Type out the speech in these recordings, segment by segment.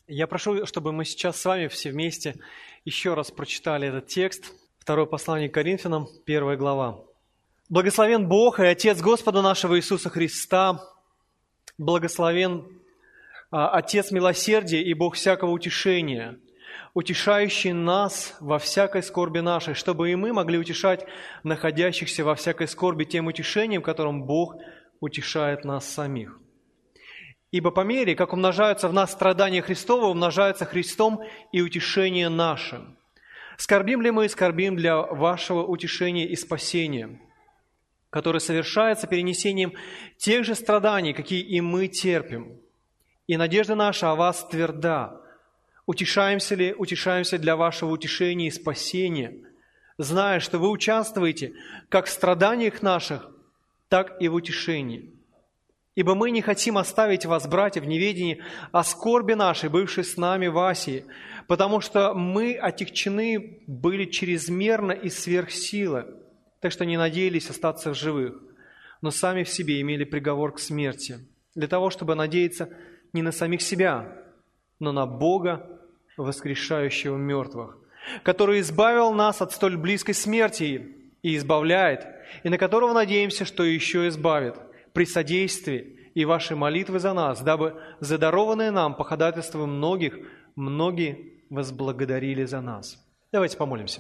Я прошу, чтобы мы сейчас с вами все вместе еще раз прочитали этот текст. Второе послание к Коринфянам, 1 глава. «Благословен Бог и Отец Господа нашего Иисуса Христа, благословен Отец милосердия и Бог всякого утешения, утешающий нас во всякой скорби нашей, чтобы и мы могли утешать находящихся во всякой скорби тем утешением, которым Бог утешает нас самих. Ибо по мере, как умножаются в нас страдания Христова, умножается Христом и утешение наше. Скорбим ли мы, скорбим для вашего утешения и спасения, которое совершается перенесением тех же страданий, какие и мы терпим. И надежда наша о вас тверда. Утешаемся ли, утешаемся для вашего утешения и спасения, зная, что вы участвуете как в страданиях наших, так и в утешении. Ибо мы не хотим оставить вас, братья, в неведении о скорби нашей, бывшей с нами в Асии, потому что мы отягчены были чрезмерно и сверх силы, так что не надеялись остаться в живых, но сами в себе имели приговор к смерти, для того, чтобы надеяться не на самих себя, но на Бога, воскрешающего мертвых, который избавил нас от столь близкой смерти и избавляет, и на которого надеемся, что еще избавит, при содействии и вашей молитвы за нас, дабы задарованные нам по ходатайству многих, многие возблагодарили за нас». Давайте помолимся.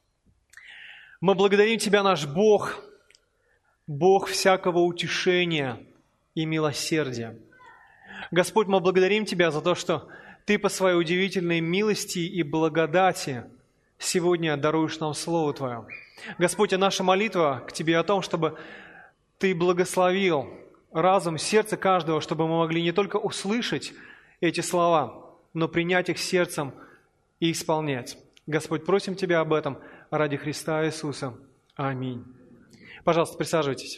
Мы благодарим Тебя, наш Бог, Бог всякого утешения и милосердия. Господь, мы благодарим Тебя за то, что Ты по Своей удивительной милости и благодати сегодня даруешь нам Слово Твое. Господь, а наша молитва к Тебе о том, чтобы Ты благословил разум, сердце каждого, чтобы мы могли не только услышать эти слова, но принять их сердцем и исполнять. Господь, просим Тебя об этом ради Христа Иисуса. Аминь. Пожалуйста, присаживайтесь.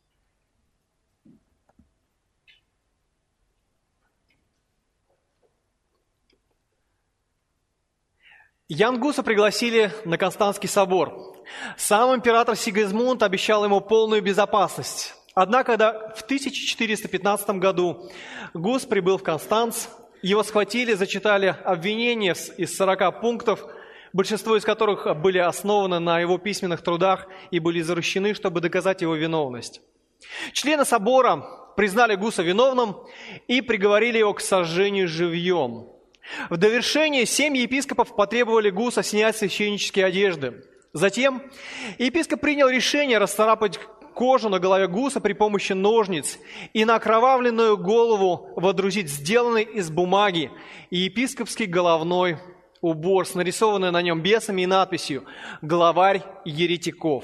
Ян Гуса пригласили на Константский собор. Сам император Сигизмунд обещал ему полную безопасность. Однако, когда в 1415 году Гус прибыл в Констанц, его схватили, зачитали обвинения из 40 пунктов, большинство из которых были основаны на его письменных трудах и были заручены, чтобы доказать его виновность. Члены собора признали Гуса виновным и приговорили его к сожжению живьем. В довершение 7 епископов потребовали Гуса снять священнические одежды. Затем епископ принял решение расцарапать кожу на голове Гуса при помощи ножниц и на окровавленную голову водрузить сделанный из бумаги и епископский головной убор с нарисованной на нем бесами и надписью «Главарь еретиков».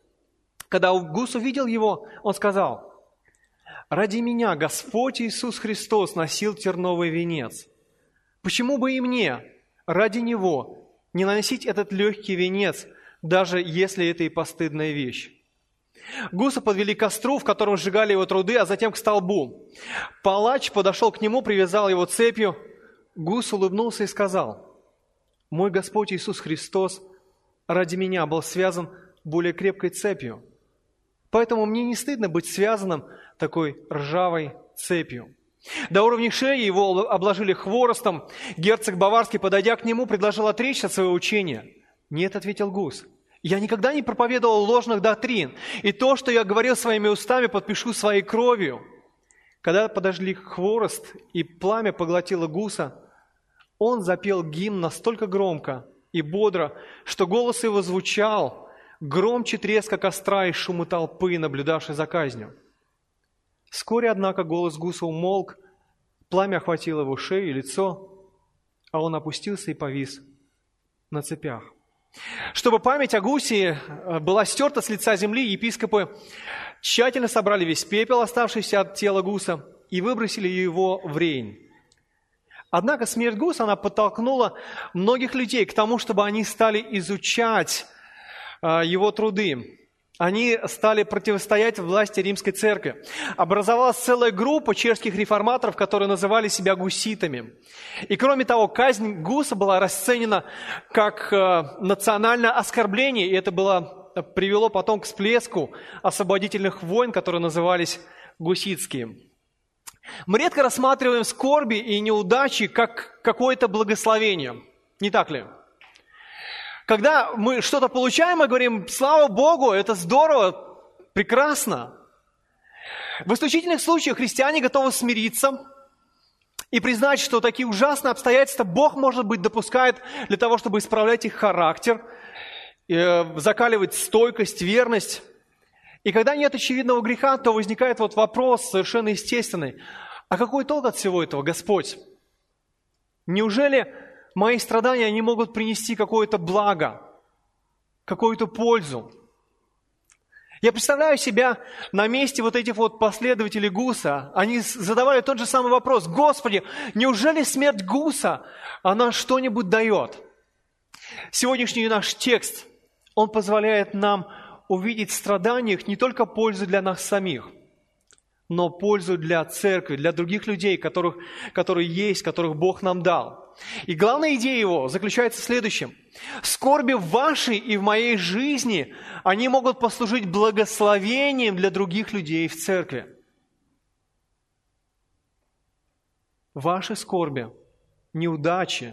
Когда Гус увидел его, он сказал: «Ради меня Господь Иисус Христос носил терновый венец. Почему бы и мне, ради Него, не носить этот легкий венец, даже если это и постыдная вещь?» Гуса подвели к костру, в котором сжигали его труды, а затем к столбу. Палач подошел к нему, привязал его цепью. Гус улыбнулся и сказал: «Мой Господь Иисус Христос ради меня был связан более крепкой цепью, поэтому мне не стыдно быть связанным такой ржавой цепью». До уровня шеи его обложили хворостом. Герцог Баварский, подойдя к нему, предложил отречься от своего учения. «Нет», — ответил Гус, — «я никогда не проповедовал ложных доктрин, и то, что я говорил своими устами, подпишу своей кровью». Когда подожгли хворост и пламя поглотило Гуса, он запел гимн настолько громко и бодро, что голос его звучал громче треска костра и шума толпы, наблюдавшей за казнью. Вскоре, однако, голос Гуса умолк, пламя охватило его шею и лицо, а он опустился и повис на цепях. Чтобы память о Гусе была стерта с лица земли, епископы тщательно собрали весь пепел, оставшийся от тела Гуса, и выбросили его в Рейн. Однако смерть Гуса, она подтолкнула многих людей к тому, чтобы они стали изучать его труды. Они стали противостоять власти Римской Церкви. Образовалась целая группа чешских реформаторов, которые называли себя гуситами. И кроме того, казнь Гуса была расценена как национальное оскорбление, и это привело потом к всплеску освободительных войн, которые назывались гуситские. Мы редко рассматриваем скорби и неудачи как какое-то благословение. Не так ли? Когда мы что-то получаем, мы говорим: слава Богу, это здорово, прекрасно. В исключительных случаях христиане готовы смириться и признать, что такие ужасные обстоятельства Бог, может быть, допускает для того, чтобы исправлять их характер, закаливать стойкость, верность. И когда нет очевидного греха, то возникает вот вопрос совершенно естественный: а какой толк от всего этого, Господь? Неужели мои страдания, они могут принести какое-то благо, какую-то пользу? Я представляю себя на месте вот этих вот последователей Гуса. Они задавали тот же самый вопрос: Господи, неужели смерть Гуса, она что-нибудь дает? Сегодняшний наш текст, он позволяет нам увидеть в страданиях не только пользу для нас самих, но пользу для церкви, для других людей, которые есть, которых Бог нам дал. И главная идея его заключается в следующем: скорби в вашей и в моей жизни, они могут послужить благословением для других людей в церкви. Ваши скорби, неудачи,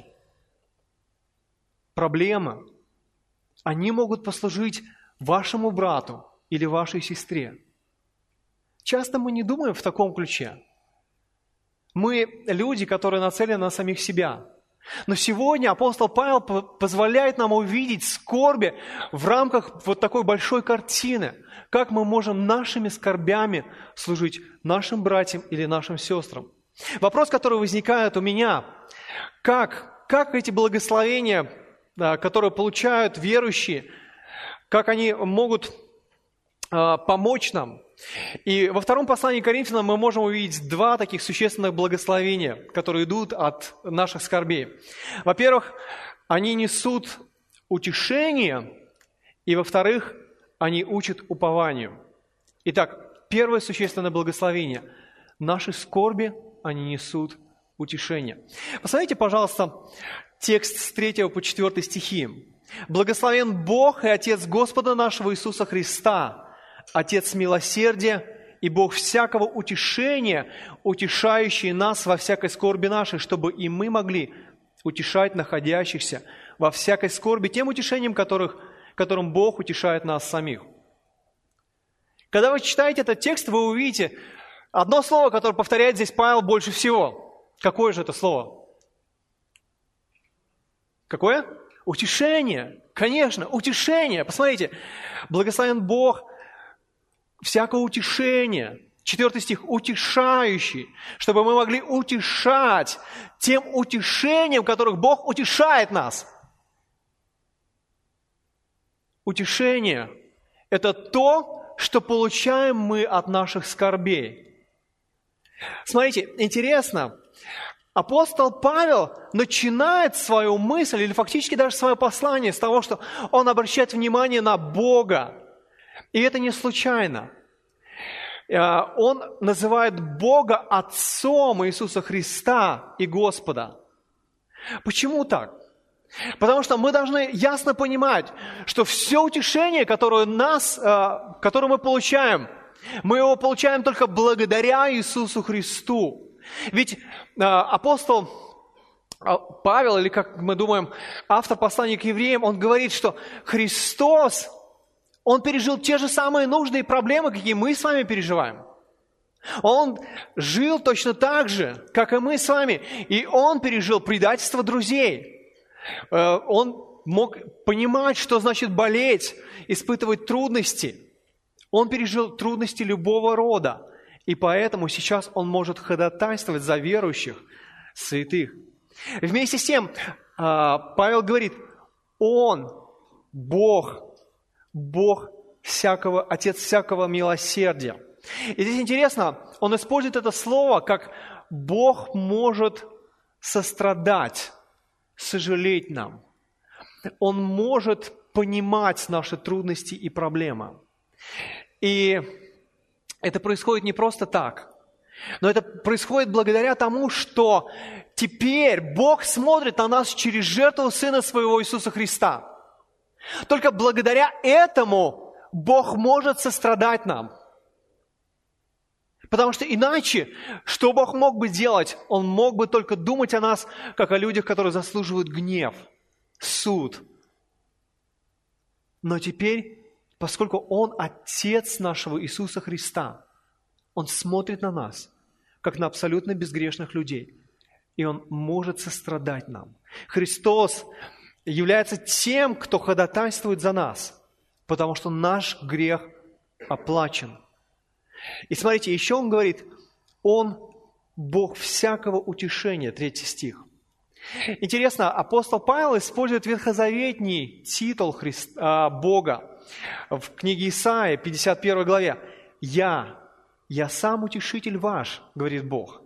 проблемы, они могут послужить вашему брату или вашей сестре. Часто мы не думаем в таком ключе. Мы люди, которые нацелены на самих себя. Но сегодня апостол Павел позволяет нам увидеть скорби в рамках вот такой большой картины. Как мы можем нашими скорбями служить нашим братьям или нашим сестрам. Вопрос, который возникает у меня: как эти благословения, которые получают верующие, как они могут помочь нам? И во втором послании к Коринфянам мы можем увидеть два таких существенных благословения, которые идут от наших скорбей. Во-первых, они несут утешение, и во-вторых, они учат упованию. Итак, первое существенное благословение: наши скорби, они несут утешение. Посмотрите, пожалуйста, текст с 3 по 4 стихи. «Благословен Бог и Отец Господа нашего Иисуса Христа, Отец милосердия и Бог всякого утешения, утешающий нас во всякой скорби нашей, чтобы и мы могли утешать находящихся во всякой скорби тем утешением, которым Бог утешает нас самих». Когда вы читаете этот текст, вы увидите одно слово, которое повторяет здесь Павел больше всего. Какое же это слово? Какое? Утешение. Конечно, утешение. Посмотрите, благословен Бог всякое утешение. 4 стих, утешающий, чтобы мы могли утешать тем утешением, которых Бог утешает нас. Утешение – это то, что получаем мы от наших скорбей. Смотрите, интересно, апостол Павел начинает свою мысль, или фактически даже свое послание с того, что он обращает внимание на Бога. И это не случайно. Он называет Бога Отцом Иисуса Христа и Господа. Почему так? Потому что мы должны ясно понимать, что все утешение, которое мы получаем, мы его получаем только благодаря Иисусу Христу. Ведь апостол Павел, или как мы думаем, автор послания к евреям, он говорит, что Христос, Он пережил те же самые нужды и проблемы, какие мы с вами переживаем. Он жил точно так же, как и мы с вами. И Он пережил предательство друзей. Он мог понимать, что значит болеть, испытывать трудности. Он пережил трудности любого рода. И поэтому сейчас Он может ходатайствовать за верующих, святых. Вместе с тем, Павел говорит, Он, Бог всякого, Отец всякого милосердия. И здесь интересно, он использует это слово, как Бог может сострадать, сожалеть нам. Он может понимать наши трудности и проблемы. И это происходит не просто так, но это происходит благодаря тому, что теперь Бог смотрит на нас через жертву Сына Своего Иисуса Христа. Только благодаря этому Бог может сострадать нам. Потому что иначе, что Бог мог бы делать? Он мог бы только думать о нас, как о людях, которые заслуживают гнев, суд. Но теперь, поскольку Он Отец нашего Иисуса Христа, Он смотрит на нас, как на абсолютно безгрешных людей, и Он может сострадать нам. Христос является тем, кто ходатайствует за нас, потому что наш грех оплачен. И смотрите, еще Он говорит, Он Бог всякого утешения, 3 стих. Интересно, апостол Павел использует ветхозаветний титул Бога в книге Исаии, 51 главе. «Я сам утешитель ваш», говорит Бог.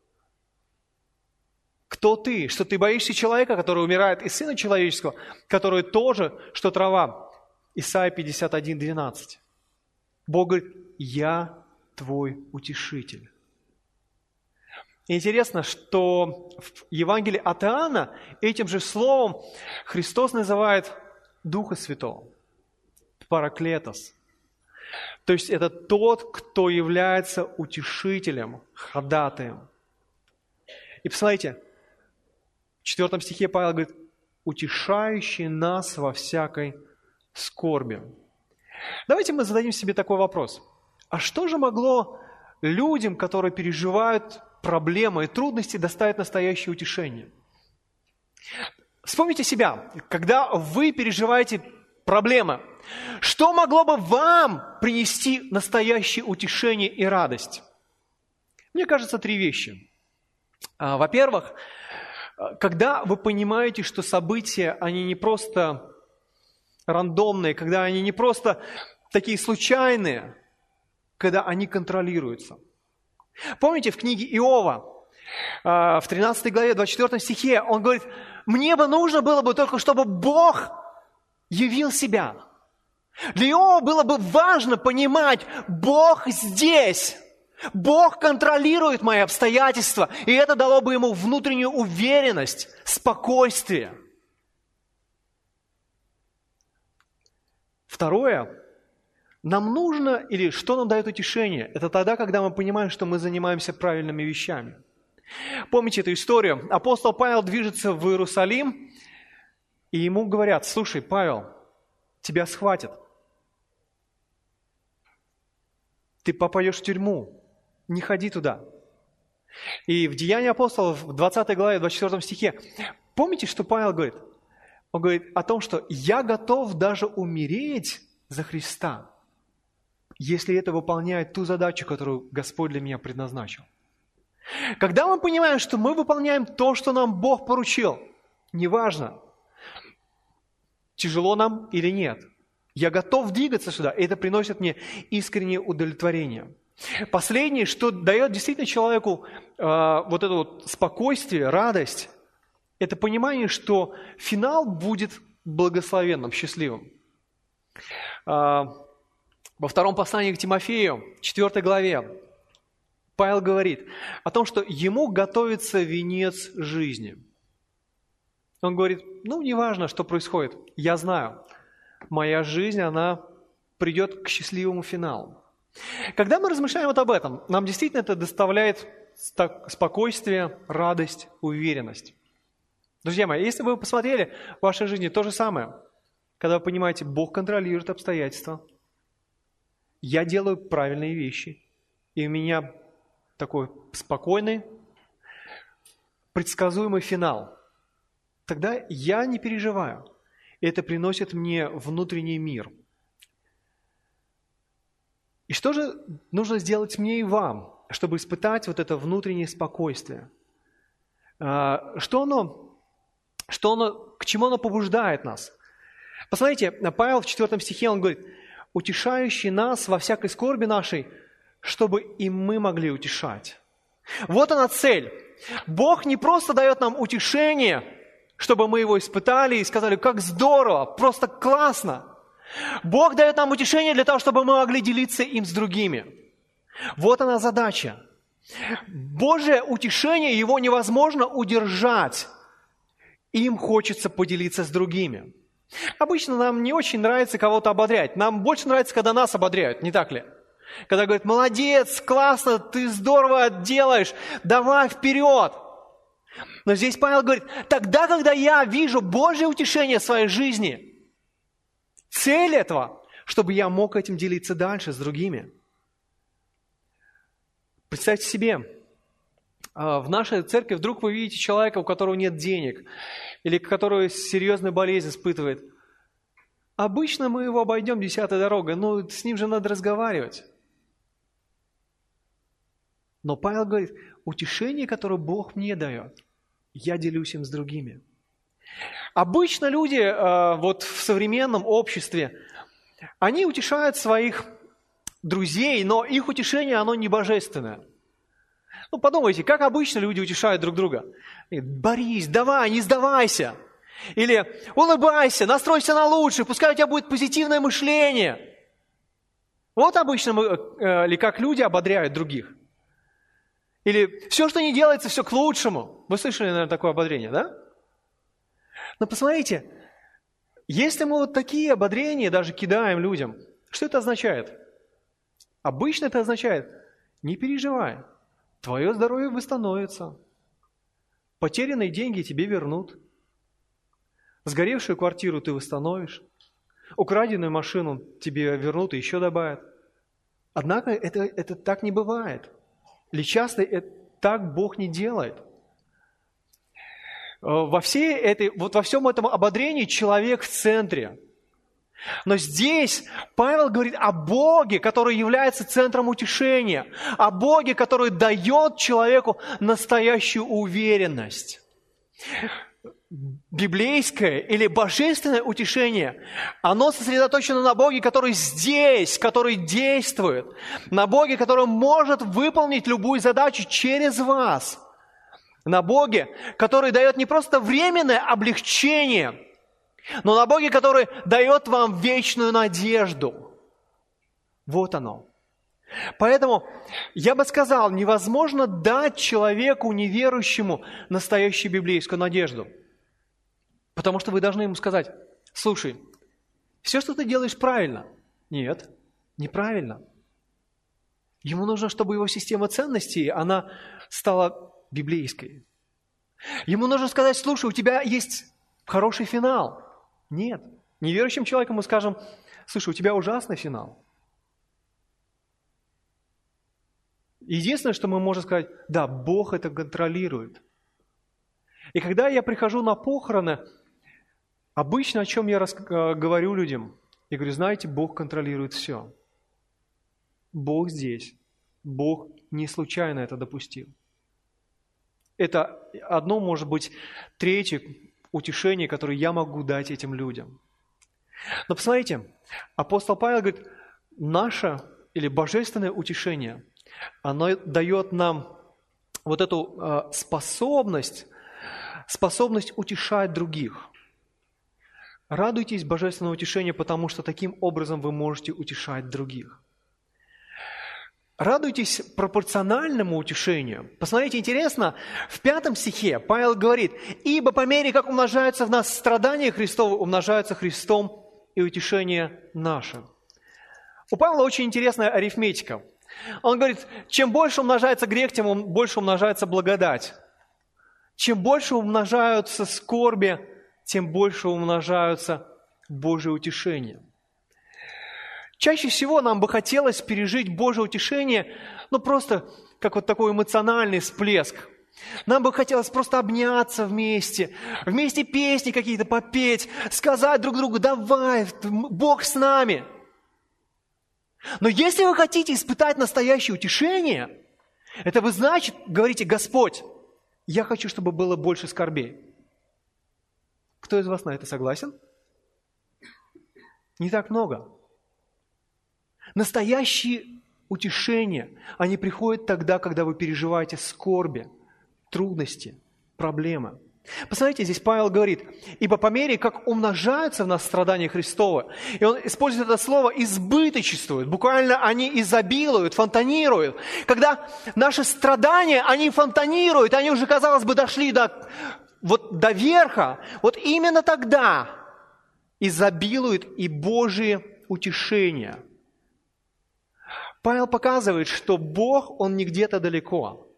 Кто ты? Что ты боишься человека, который умирает, и Сына Человеческого, который тоже, что трава. Исайя 51, 12. Бог говорит, «Я твой утешитель». И интересно, что в Евангелии от Иоанна этим же словом Христос называет Духа Святого, Параклетос. То есть это тот, кто является утешителем, ходатаем. И посмотрите, в 4 стихе Павел говорит, утешающий нас во всякой скорби. Давайте мы зададим себе такой вопрос. А что же могло людям, которые переживают проблемы и трудности, доставить настоящее утешение? Вспомните себя, когда вы переживаете проблемы. Что могло бы вам принести настоящее утешение и радость? Мне кажется, 3 вещи. Во-первых, когда вы понимаете, что события, они не просто рандомные, когда они не просто такие случайные, когда они контролируются. Помните, в книге Иова, в 13 главе, 24 стихе, он говорит, мне бы нужно было бы только, чтобы Бог явил себя. Для Иова было бы важно понимать, Бог здесь. Бог контролирует мои обстоятельства, и это дало бы ему внутреннюю уверенность, спокойствие. Второе, нам нужно, или что нам дает утешение, это тогда, когда мы понимаем, что мы занимаемся правильными вещами. Помните эту историю? Апостол Павел движется в Иерусалим, и ему говорят, слушай, Павел, тебя схватят. Ты попадешь в тюрьму. Не ходи туда. И в Деянии апостолов, в 20 главе, 24 стихе, помните, что Павел говорит? Он говорит о том, что «я готов даже умереть за Христа, если это выполняет ту задачу, которую Господь для меня предназначил». Когда мы понимаем, что мы выполняем то, что нам Бог поручил, неважно, тяжело нам или нет, я готов двигаться сюда, и это приносит мне искреннее удовлетворение. Последнее, что дает действительно человеку вот это вот спокойствие, радость, это понимание, что финал будет благословенным, счастливым. Во 2 послании к Тимофею, 4 главе, Павел говорит о том, что ему готовится венец жизни. Он говорит, неважно, что происходит, я знаю, моя жизнь, она придет к счастливому финалу. Когда мы размышляем вот об этом, нам действительно это доставляет спокойствие, радость, уверенность. Друзья мои, если бы вы посмотрели в вашей жизни то же самое, когда вы понимаете, Бог контролирует обстоятельства, я делаю правильные вещи, и у меня такой спокойный, предсказуемый финал, тогда я не переживаю. Это приносит мне внутренний мир. И что же нужно сделать мне и вам, чтобы испытать вот это внутреннее спокойствие? К чему оно побуждает нас? Посмотрите, Павел в 4 стихе, он говорит, утешающий нас во всякой скорби нашей, чтобы и мы могли утешать. Вот она цель. Бог не просто дает нам утешение, чтобы мы его испытали и сказали, как здорово, просто классно. Бог дает нам утешение для того, чтобы мы могли делиться им с другими. Вот она задача. Божье утешение, его невозможно удержать. Им хочется поделиться с другими. Обычно нам не очень нравится кого-то ободрять. Нам больше нравится, когда нас ободряют, не так ли? Когда говорит: молодец, классно, ты здорово делаешь, давай вперед. Но здесь Павел говорит: тогда, когда я вижу Божье утешение в своей жизни, цель этого, чтобы я мог этим делиться дальше с другими. Представьте себе, в нашей церкви вдруг вы видите человека, у которого нет денег, или который серьезную болезнь испытывает. Обычно мы его обойдем 10-й дорогой, но с ним же надо разговаривать. Но Павел говорит: утешение, которое Бог мне дает, я делюсь им с другими. Обычно люди вот в современном обществе, они утешают своих друзей, но их утешение, оно не божественное. Ну, подумайте, как обычно люди утешают друг друга. Борись, давай, не сдавайся. Или улыбайся, настройся на лучшее, пускай у тебя будет позитивное мышление. Вот обычно мы, или как люди ободряют других. Или все, что не делается, все к лучшему. Вы слышали, наверное, такое ободрение, да? Но посмотрите, если мы вот такие ободрения даже кидаем людям, что это означает? Обычно это означает: не переживай, твое здоровье восстановится, потерянные деньги тебе вернут, сгоревшую квартиру ты восстановишь, украденную машину тебе вернут и еще добавят. Однако это так не бывает. Или часто так Бог не делает. Во всем этом ободрении человек в центре. Но здесь Павел говорит о Боге, который является центром утешения, о Боге, который дает человеку настоящую уверенность. Библейское или божественное утешение, оно сосредоточено на Боге, который здесь, который действует, на Боге, который может выполнить любую задачу через вас, на Боге, который дает не просто временное облегчение, но на Боге, который дает вам вечную надежду. Вот оно. Поэтому я бы сказал, невозможно дать человеку неверующему настоящую библейскую надежду. Потому что вы должны ему сказать: слушай, все, что ты делаешь, правильно. Нет, неправильно. Ему нужно, чтобы его система ценностей, она стала библейской. Ему нужно сказать: слушай, у тебя есть хороший финал. Нет. Неверующим человеком мы скажем: слушай, у тебя ужасный финал. Единственное, что мы можем сказать: да, Бог это контролирует. И когда я прихожу на похороны, обычно о чем я говорю людям? Я говорю: знаете, Бог контролирует все. Бог здесь. Бог не случайно это допустил. Это одно, может быть, третье утешение, которое я могу дать этим людям. Но посмотрите, апостол Павел говорит: наше или божественное утешение, оно дает нам вот эту способность утешать других. Радуйтесь божественному утешению, потому что таким образом вы можете утешать других. Радуйтесь пропорциональному утешению. Посмотрите, интересно, в 5 стихе Павел говорит: «Ибо по мере, как умножаются в нас страдания Христовы, умножаются Христом и утешение наше». У Павла очень интересная арифметика. Он говорит: чем больше умножается грех, тем больше умножается благодать. Чем больше умножаются скорби, тем больше умножаются Божие утешения. Чаще всего нам бы хотелось пережить Божие утешение, просто как вот такой эмоциональный всплеск. Нам бы хотелось просто обняться вместе песни какие-то попеть, сказать друг другу: давай, Бог с нами. Но если вы хотите испытать настоящее утешение, это вы, значит, говорите: Господь, я хочу, чтобы было больше скорбей. Кто из вас на это согласен? Не так много. Настоящие утешения, они приходят тогда, когда вы переживаете скорби, трудности, проблемы. Посмотрите, здесь Павел говорит: «Ибо по мере, как умножаются в нас страдания Христовы», и он использует это слово «избыточествуют», буквально они изобилуют, фонтанируют. Когда наши страдания, они фонтанируют, они уже, казалось бы, дошли до верха, вот именно тогда изобилуют и Божие утешения. Павел показывает, что Бог, Он не где-то далеко,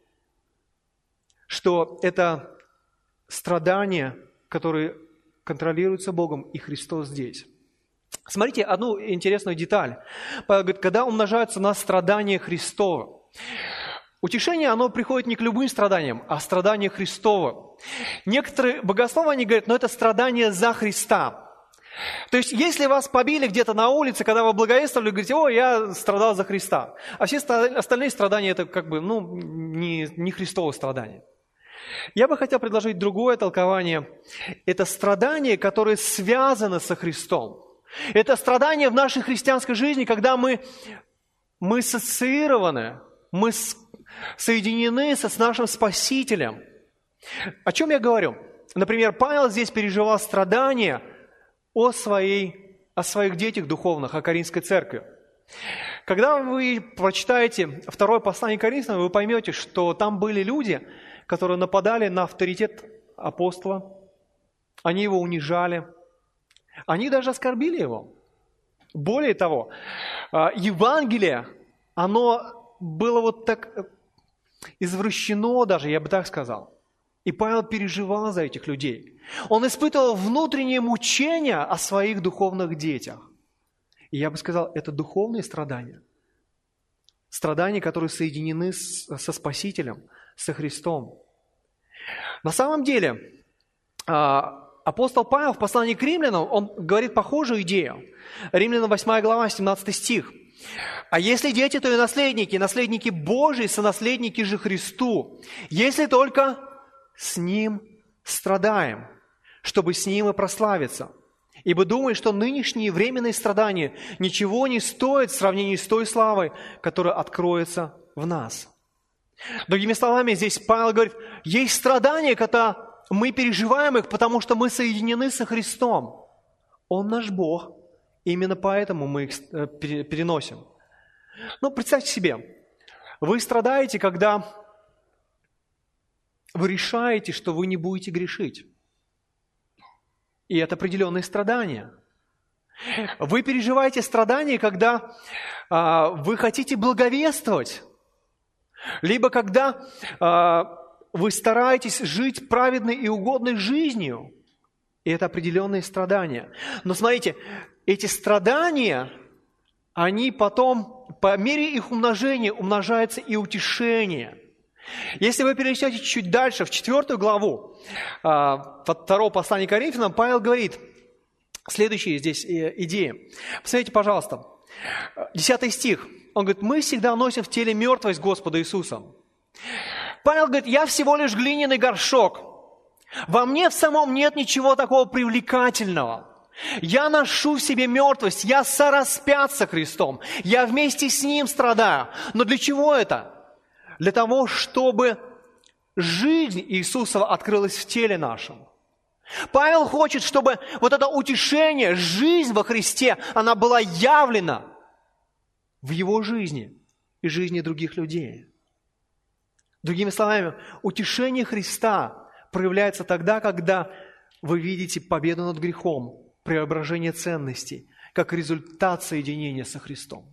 что это страдания, которые контролируются Богом, и Христос здесь. Смотрите одну интересную деталь. Павел говорит, когда умножаются на страдания Христова, утешение, оно приходит не к любым страданиям, а страдания Христова. Некоторые богословы, они говорят, это страдания за Христа. То есть, если вас побили где-то на улице, когда вы благовествовали, говорите, я страдал за Христа. А все остальные страдания, это не Христово страдание. Я бы хотел предложить другое толкование. Это страдания, которые связаны со Христом. Это страдания в нашей христианской жизни, когда мы ассоциированы, мы соединены с нашим Спасителем. О чем я говорю? Например, Павел здесь переживал страдания о своих детях духовных, о Коринфской церкви. Когда вы прочитаете второе послание Коринфянам, вы поймете, что там были люди, которые нападали на авторитет апостола, они его унижали, они даже оскорбили его. Более того, Евангелие, оно было так извращено даже, я бы так сказал. И Павел переживал за этих людей. Он испытывал внутреннее мучение о своих духовных детях. И я бы сказал, это духовные страдания. Страдания, которые соединены со Спасителем, со Христом. На самом деле, апостол Павел в послании к римлянам, он говорит похожую идею. Римлянам 8 глава, 17 стих. «А если дети, то и наследники Божии, сонаследники же Христу, если только с Ним страдаем, чтобы с Ним и прославиться. Ибо думаю, что нынешние временные страдания ничего не стоят в сравнении с той славой, которая откроется в нас». Другими словами, здесь Павел говорит, есть страдания, когда мы переживаем их, потому что мы соединены со Христом. Он наш Бог, именно поэтому мы их переносим. Представьте себе, вы страдаете, когда вы решаете, что вы не будете грешить. И это определенные страдания. Вы переживаете страдания, когда вы хотите благовествовать, либо когда вы стараетесь жить праведной и угодной жизнью. И это определенные страдания. Но смотрите, эти страдания, они потом, по мере их умножения, умножается и утешение. Если вы перечитаете чуть дальше, в 4 главу 2 послания к Коринфянам, Павел говорит следующие здесь идеи. Посмотрите, пожалуйста, 10 стих. Он говорит, мы всегда носим в теле мертвость Господа Иисуса. Павел говорит, я всего лишь глиняный горшок. Во мне в самом нет ничего такого привлекательного. Я ношу в себе мертвость, я сораспят со Христом, я вместе с Ним страдаю. Но для чего это? Для того, чтобы жизнь Иисусова открылась в теле нашем. Павел хочет, чтобы это утешение, жизнь во Христе, она была явлена в его жизни и жизни других людей. Другими словами, утешение Христа проявляется тогда, когда вы видите победу над грехом, преображение ценностей, как результат соединения со Христом.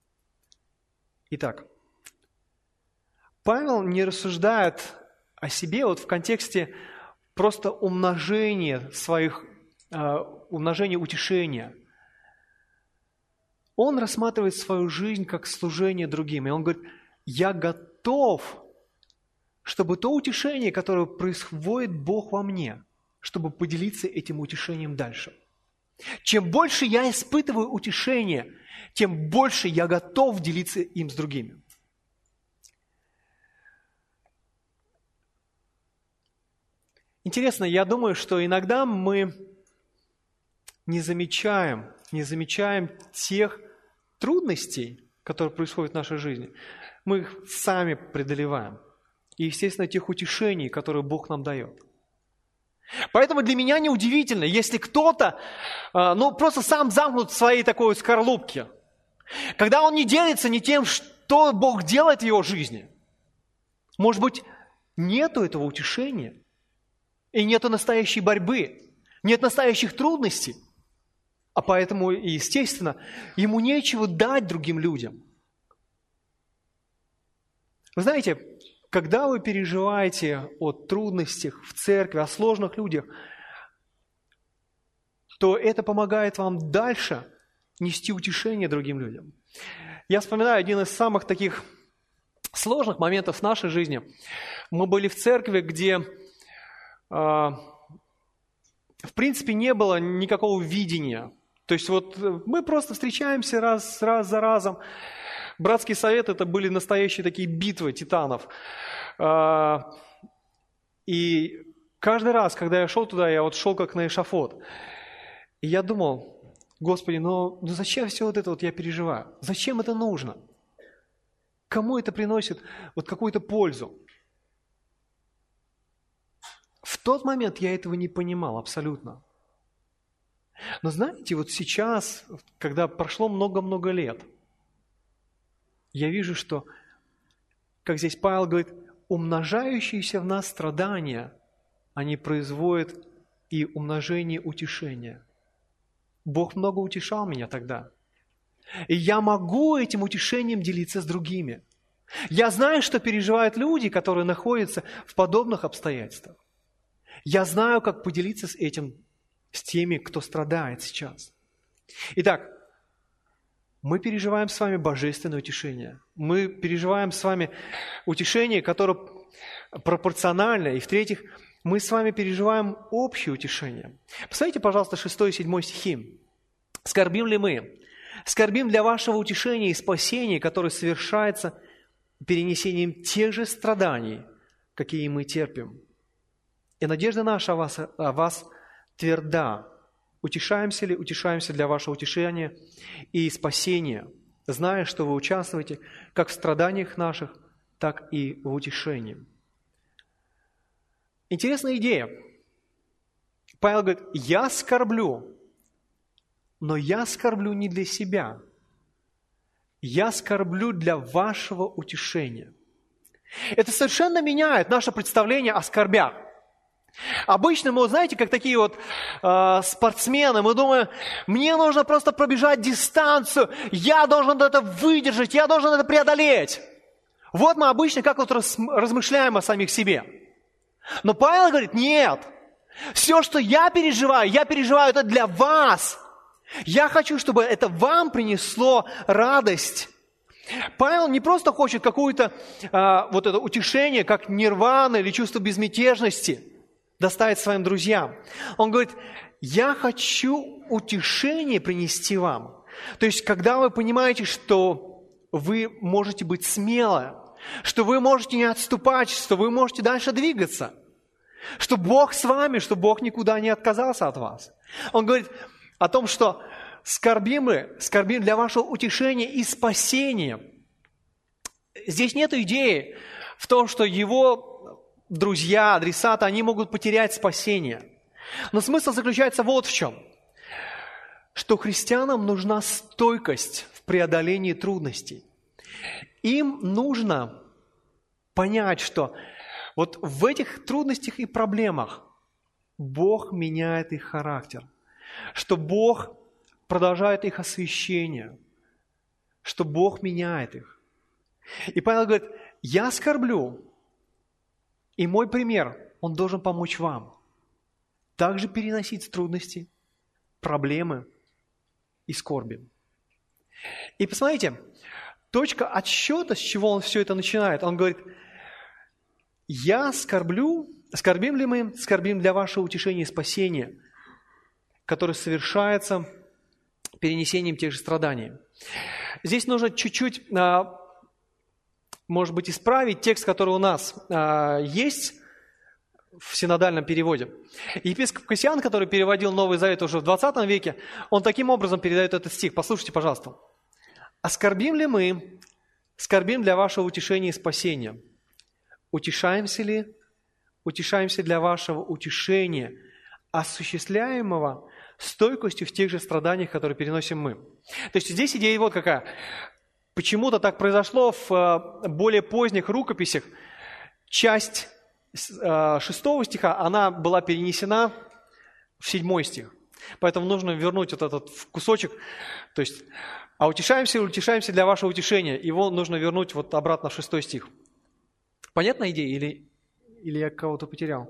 Итак, Павел не рассуждает о себе в контексте просто умножения утешения. Он рассматривает свою жизнь как служение другим. И он говорит, я готов, чтобы то утешение, которое производит Бог во мне, чтобы поделиться этим утешением дальше. Чем больше я испытываю утешение, тем больше я готов делиться им с другими. Интересно, я думаю, что иногда мы не замечаем тех трудностей, которые происходят в нашей жизни. Мы их сами преодолеваем. И, естественно, тех утешений, которые Бог нам дает. Поэтому для меня неудивительно, если кто-то просто сам замкнут в своей такой скорлупке. Когда он не делится ни тем, что Бог делает в его жизни. Может быть, нету этого утешения. И нету настоящей борьбы, нет настоящих трудностей. А поэтому, естественно, ему нечего дать другим людям. Вы знаете, когда вы переживаете о трудностях в церкви, о сложных людях, то это помогает вам дальше нести утешение другим людям. Я вспоминаю один из самых таких сложных моментов в нашей жизни. Мы были в церкви, где, в принципе, не было никакого видения. То есть вот мы просто встречаемся раз за разом. Братский совет – это были настоящие такие битвы титанов. И каждый раз, когда я шел туда, я вот шел как на эшафот. И я думал: Господи, ну зачем все вот это вот я переживаю? Зачем это нужно? Кому это приносит вот какую-то пользу? В тот момент я этого не понимал абсолютно. Но знаете, вот сейчас, когда прошло много-много лет, я вижу, что, как здесь Павел говорит, умножающиеся в нас страдания, они производят и умножение утешения. Бог много утешал меня тогда. И я могу этим утешением делиться с другими. Я знаю, что переживают люди, которые находятся в подобных обстоятельствах. Я знаю, как поделиться с этим, с теми, кто страдает сейчас. Итак, мы переживаем с вами божественное утешение. Мы переживаем с вами утешение, которое пропорционально. И в-третьих, мы с вами переживаем общее утешение. Посмотрите, пожалуйста, 6 и 7 стихи. «Скорбим ли мы? Скорбим для вашего утешения и спасения, которое совершается перенесением тех же страданий, какие мы терпим. И надежда наша о вас тверда. Утешаемся ли? Утешаемся для вашего утешения и спасения, зная, что вы участвуете как в страданиях наших, так и в утешении». Интересная идея. Павел говорит: я скорблю, но я скорблю не для себя. Я скорблю для вашего утешения. Это совершенно меняет наше представление о скорбях. Обычно мы, знаете, как такие вот спортсмены, мы думаем: мне нужно просто пробежать дистанцию, я должен это выдержать, я должен это преодолеть. Вот мы обычно как вот размышляем о самих себе. Но Павел говорит: нет, все, что я переживаю это для вас. Я хочу, чтобы это вам принесло радость. Павел не просто хочет какое-то вот это утешение, как нирвана или чувство безмятежности доставить своим друзьям. Он говорит: я хочу утешение принести вам. То есть, когда вы понимаете, что вы можете быть смелы, что вы можете не отступать, что вы можете дальше двигаться, что Бог с вами, что Бог никуда не отказался от вас. Он говорит о том, что скорбим для вашего утешения и спасения. Здесь нет идеи в том, что его друзья, адресаты, они могут потерять спасение. Но смысл заключается вот в чем. Что христианам нужна стойкость в преодолении трудностей. Им нужно понять, что вот в этих трудностях и проблемах Бог меняет их характер, что Бог продолжает их освящение, что Бог меняет их. И Павел говорит: я скорблю, и мой пример, он должен помочь вам также переносить трудности, проблемы и скорби. И посмотрите, точка отсчета, с чего он все это начинает, он говорит: я скорблю, скорбим ли мы? Скорбим для вашего утешения и спасения, которое совершается перенесением тех же страданий. Здесь нужно чуть-чуть, может быть, исправить текст, который у нас есть в синодальном переводе. Епископ Кассиан, который переводил Новый Завет уже в 20 веке, он таким образом передает этот стих. Послушайте, пожалуйста. «А скорбим ли мы? Скорбим для вашего утешения и спасения. Утешаемся ли? Утешаемся для вашего утешения, осуществляемого стойкостью в тех же страданиях, которые переносим мы». То есть здесь идея вот какая. Почему-то так произошло в более поздних рукописях. Часть 6 стиха, она была перенесена в 7 стих. Поэтому нужно вернуть вот этот кусочек. То есть, а утешаемся для вашего утешения. Его нужно вернуть вот обратно в 6 стих. Понятная идея или я кого-то потерял?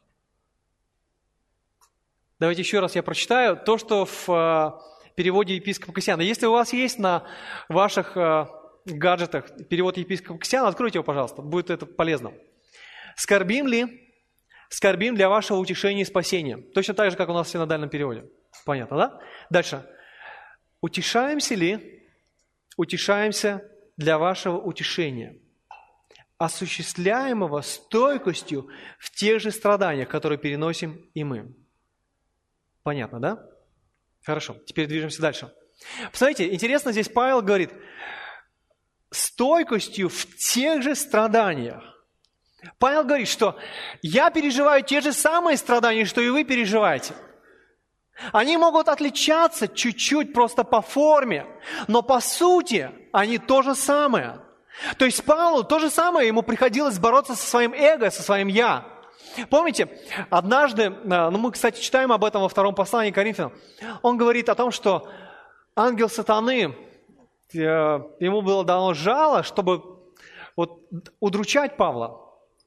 Давайте еще раз я прочитаю то, что в переводе епископа Кассиана. Если у вас есть на ваших гаджетах перевод епископа Кассиана, откройте его, пожалуйста, будет это полезно. «Скорбим ли? Скорбим для вашего утешения и спасения». Точно так же, как у нас в синодальном переводе. Понятно, да? Дальше. «Утешаемся ли? Утешаемся для вашего утешения, осуществляемого стойкостью в тех же страданиях, которые переносим и мы». Понятно, да? Хорошо, теперь движемся дальше. Посмотрите, интересно, здесь Павел говорит, стойкостью в тех же страданиях. Павел говорит, что я переживаю те же самые страдания, что и вы переживаете. Они могут отличаться чуть-чуть просто по форме, но по сути они то же самое. То есть Павлу то же самое, ему приходилось бороться со своим эго, со своим «я». Помните, однажды, мы, кстати, читаем об этом во втором послании к Коринфянам, он говорит о том, что ангел сатаны, ему было дано жало, чтобы удручать Павла.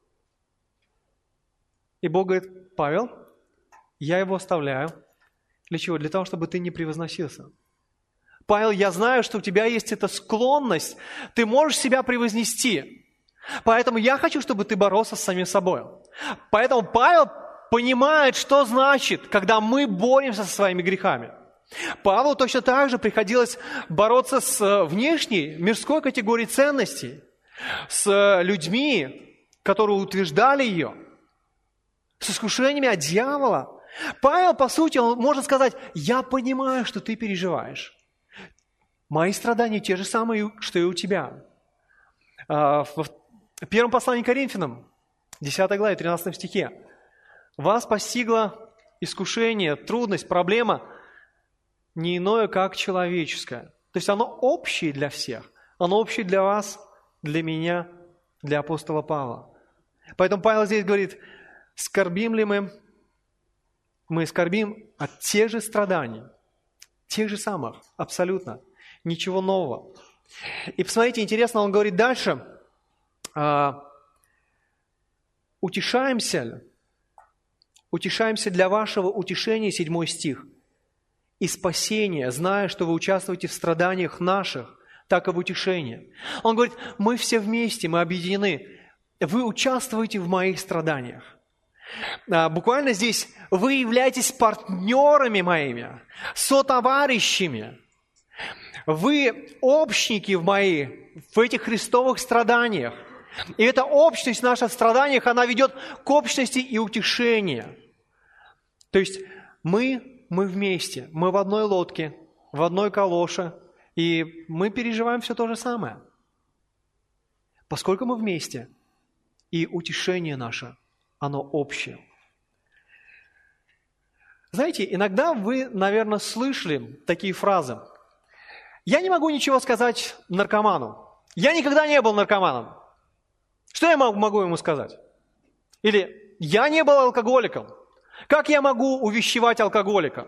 И Бог говорит: Павел, я его оставляю. Для чего? Для того, чтобы ты не превозносился. Павел, я знаю, что у тебя есть эта склонность, ты можешь себя превознести. Поэтому я хочу, чтобы ты боролся с самим собой. Поэтому Павел понимает, что значит, когда мы боремся со своими грехами. Павлу точно так же приходилось бороться с внешней мирской категорией ценностей, с людьми, которые утверждали ее, с искушениями от дьявола. Павел, по сути, он может сказать: я понимаю, что ты переживаешь. Мои страдания те же самые, что и у тебя. В первом послании к Коринфянам, 10 главе, 13 стихе. Вас постигло искушение, трудность, проблема не иное, как человеческое. То есть оно общее для всех. Оно общее для вас, для меня, для апостола Павла. Поэтому Павел здесь говорит: скорбим ли мы? Мы скорбим от тех же страданий, тех же самых, абсолютно. Ничего нового. И посмотрите, интересно, он говорит дальше: утешаемся для вашего утешения, 7 стих, и спасения, зная, что вы участвуете в страданиях наших, так и в утешении. Он говорит: мы все вместе, мы объединены. Вы участвуете в моих страданиях. Буквально здесь вы являетесь партнерами моими, сотоварищами. Вы общники в этих христовых страданиях. И эта общность в наших страданиях, она ведет к общности и утешению. То есть мы вместе, мы в одной лодке, в одной калоше, и мы переживаем все то же самое. Поскольку мы вместе, и утешение наше, оно общее. Знаете, иногда вы, наверное, слышали такие фразы: «Я не могу ничего сказать наркоману. Я никогда не был наркоманом. Что я могу ему сказать?» Или «Я не был алкоголиком. Как я могу увещевать алкоголика?»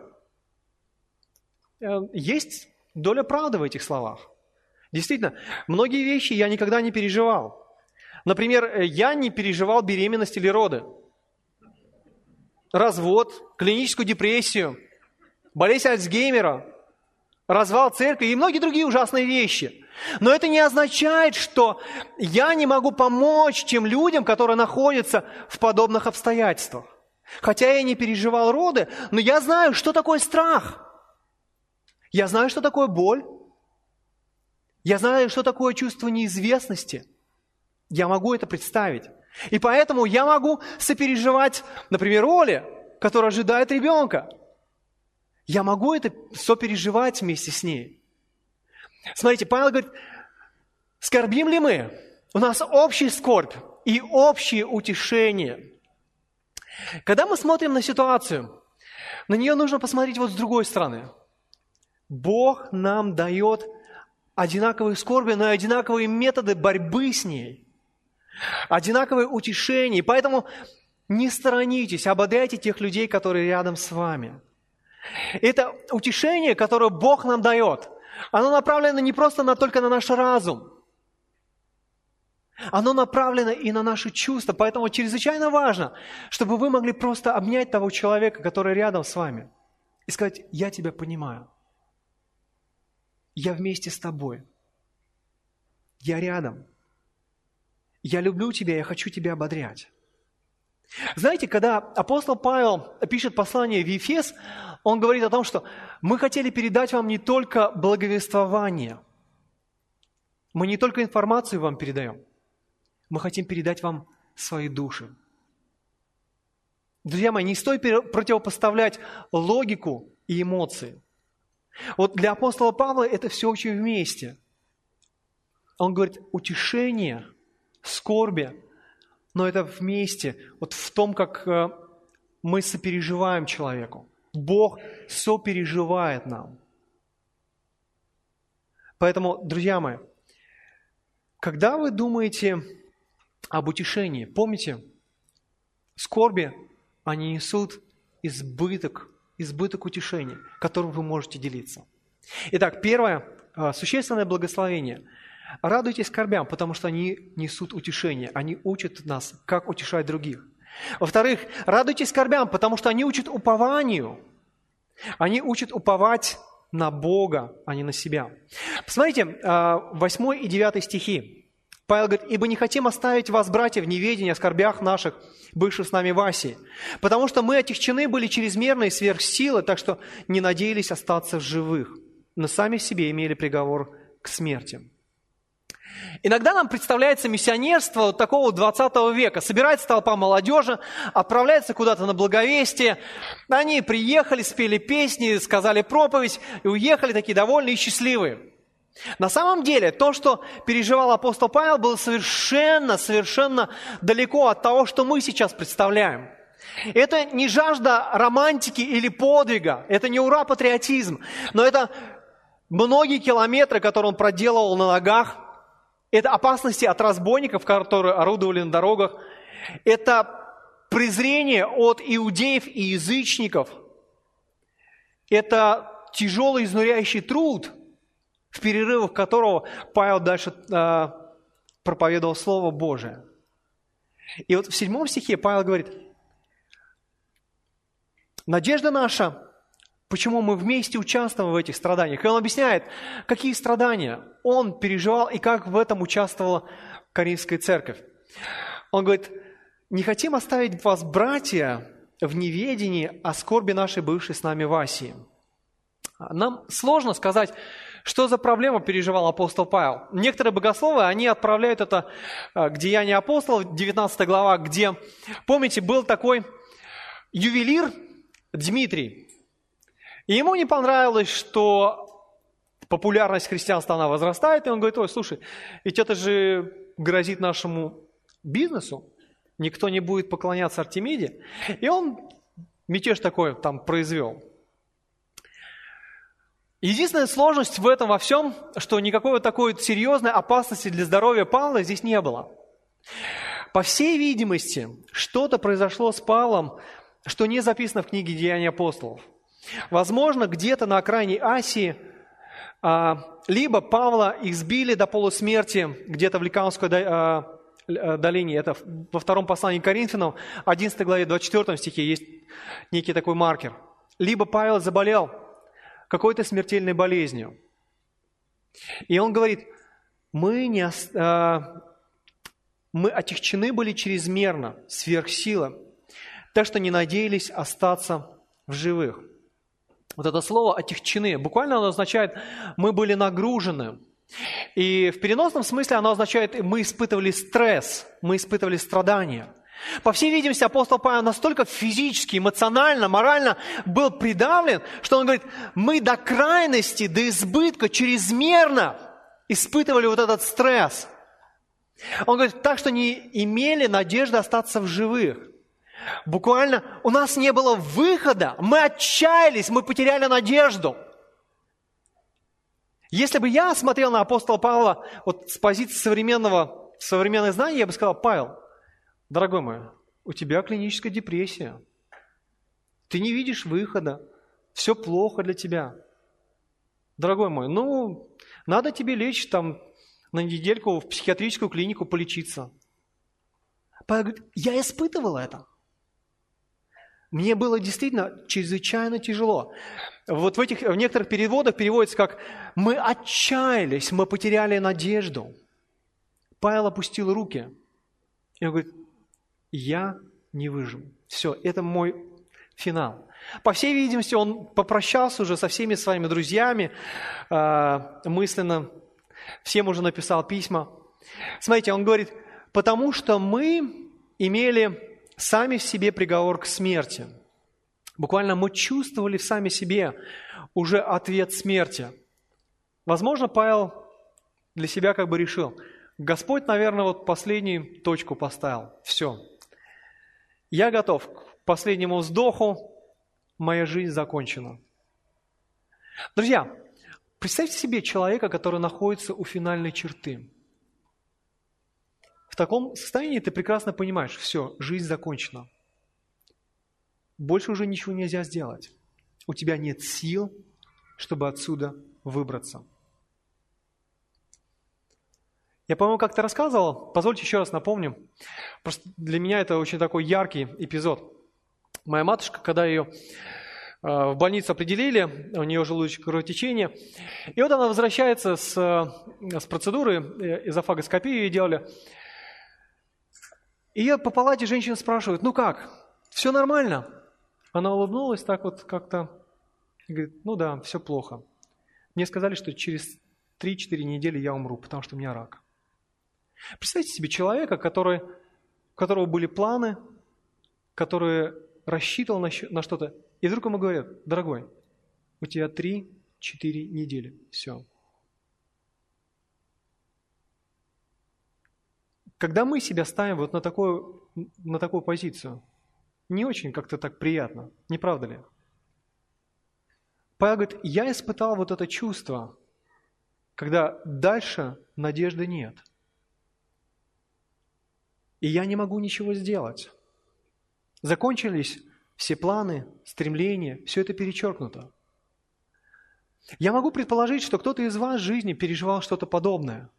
Есть доля правды в этих словах. Действительно, многие вещи я никогда не переживал. Например, я не переживал беременность или роды, развод, клиническую депрессию, болезнь Альцгеймера, развал церкви и многие другие ужасные вещи. Но это не означает, что я не могу помочь тем людям, которые находятся в подобных обстоятельствах. Хотя я не переживал роды, но я знаю, что такое страх. Я знаю, что такое боль. Я знаю, что такое чувство неизвестности. Я могу это представить. И поэтому я могу сопереживать, например, Оле, которая ожидает ребенка. Я могу это сопереживать вместе с ней. Смотрите, Павел говорит: скорбим ли мы? У нас общая скорбь и общее утешение. Когда мы смотрим на ситуацию, на нее нужно посмотреть вот с другой стороны. Бог нам дает одинаковые скорби, но и одинаковые методы борьбы с ней. Одинаковые утешения. Поэтому не сторонитесь, ободряйте тех людей, которые рядом с вами. Это утешение, которое Бог нам дает, оно направлено не просто только на наш разум. Оно направлено и на наши чувства, поэтому чрезвычайно важно, чтобы вы могли просто обнять того человека, который рядом с вами, и сказать: я тебя понимаю, я вместе с тобой, я рядом, я люблю тебя, я хочу тебя ободрять. Знаете, когда апостол Павел пишет послание в Ефес, он говорит о том, что мы хотели передать вам не только благовествование, мы не только информацию вам передаем, мы хотим передать вам свои души. Друзья мои, не стоит противопоставлять логику и эмоции. Вот для апостола Павла это все очень вместе. Он говорит: утешение, скорби, но это вместе, вот в том, как мы сопереживаем человеку. Бог сопереживает нам. Поэтому, друзья мои, когда вы думаете об утешении, помните, скорби, они несут избыток утешения, которым вы можете делиться. Итак, первое, существенное благословение. Радуйтесь скорбям, потому что они несут утешение, они учат нас, как утешать других. Во-вторых, радуйтесь скорбям, потому что они учат упованию. Они учат уповать на Бога, а не на себя. Посмотрите, 8 и 9 стихи. Павел говорит: «Ибо не хотим оставить вас, братья, в неведении о скорбях наших, бывших с нами в Асии, потому что мы отягчены были чрезмерно и сверх силы, так что не надеялись остаться в живых, но сами в себе имели приговор к смерти». Иногда нам представляется миссионерство вот такого 20 века. Собирается толпа молодежи, отправляется куда-то на благовестие. Они приехали, спели песни, сказали проповедь и уехали такие довольные и счастливые. На самом деле, то, что переживал апостол Павел, было совершенно далеко от того, что мы сейчас представляем. Это не жажда романтики или подвига, это не ура-патриотизм, но это многие километры, которые он проделывал на ногах. Это опасности от разбойников, которые орудовали на дорогах. Это презрение от иудеев и язычников. Это тяжелый изнуряющий труд, в перерывах которого Павел дальше проповедовал Слово Божие. И вот в 7 стихе Павел говорит: «Надежда наша, почему мы вместе участвуем в этих страданиях». И он объясняет, какие страдания он переживал и как в этом участвовала Коринфская церковь. Он говорит: «Не хотим оставить вас, братья, в неведении о скорби нашей, бывшей с нами в Асии». Нам сложно сказать, что за проблему переживал апостол Павел. Некоторые богословы, они отправляют это к Деяниям апостолов, 19 глава, где, помните, был такой ювелир Дмитрий. И ему не понравилось, что популярность христианства, она возрастает, и он говорит: ой, слушай, ведь это же грозит нашему бизнесу, никто не будет поклоняться Артемиде. И он мятеж такой там произвел. Единственная сложность в этом во всем, что никакой вот такой серьезной опасности для здоровья Павла здесь не было. По всей видимости, что-то произошло с Павлом, что не записано в книге «Деяния апостолов». Возможно, где-то на окраине Асии либо Павла избили до полусмерти где-то в Ликанской долине, это во втором послании к Коринфянам, 11 главе, 24 стихе есть некий такой маркер. Либо Павел заболел какой-то смертельной болезнью. И он говорит: мы отягчены были чрезмерно, сверх силы, так что не надеялись остаться в живых. Вот это слово «отягчены», буквально оно означает «мы были нагружены». И в переносном смысле оно означает «мы испытывали стресс», «мы испытывали страдания». По всей видимости, апостол Павел настолько физически, эмоционально, морально был придавлен, что он говорит: мы до крайности, до избытка, чрезмерно испытывали вот этот стресс. Он говорит, так что не имели надежды остаться в живых. Буквально у нас не было выхода, мы отчаялись, мы потеряли надежду. Если бы я смотрел на апостола Павла вот с позиции современных знаний, я бы сказал: Павел, дорогой мой, у тебя клиническая депрессия. Ты не видишь выхода. Все плохо для тебя. Дорогой мой, надо тебе лечь там на недельку в психиатрическую клинику полечиться. Павел говорит, я испытывал это. Мне было действительно чрезвычайно тяжело. Вот в некоторых переводах переводится как «мы отчаялись, мы потеряли надежду». Павел опустил руки. И он говорит, я не выживу. Все, это мой финал. По всей видимости, он попрощался уже со всеми своими друзьями мысленно. Всем уже написал письма. Смотрите, он говорит, потому что мы имели сами в себе приговор к смерти. Буквально мы чувствовали в сами себе уже ответ смерти. Возможно, Павел для себя как бы решил, Господь, наверное, вот последнюю точку поставил. Все. Я готов к последнему вздоху, моя жизнь закончена. Друзья, представьте себе человека, который находится у финальной черты. В таком состоянии ты прекрасно понимаешь, все, жизнь закончена. Больше уже ничего нельзя сделать. У тебя нет сил, чтобы отсюда выбраться. Я, по-моему, как-то рассказывал, позвольте еще раз напомню. Просто для меня это очень такой яркий эпизод. Моя матушка, когда ее в больницу определили, у нее желудочное кровотечение, и вот она возвращается с процедуры, эзофагоскопию ей делали. И по палате женщина спрашивает, ну как, все нормально? Она улыбнулась так вот как-то и говорит, ну да, все плохо. Мне сказали, что через 3-4 недели я умру, потому что у меня рак. Представьте себе человека, у которого были планы, который рассчитывал на что-то, и вдруг ему говорят, дорогой, у тебя 3-4 недели, все. Когда мы себя ставим вот на такую позицию, не очень как-то так приятно, не правда ли? Павел говорит, я испытал вот это чувство, когда дальше надежды нет. И я не могу ничего сделать. Закончились все планы, стремления, все это перечеркнуто. Я могу предположить, что кто-то из вас в жизни переживал что-то подобное.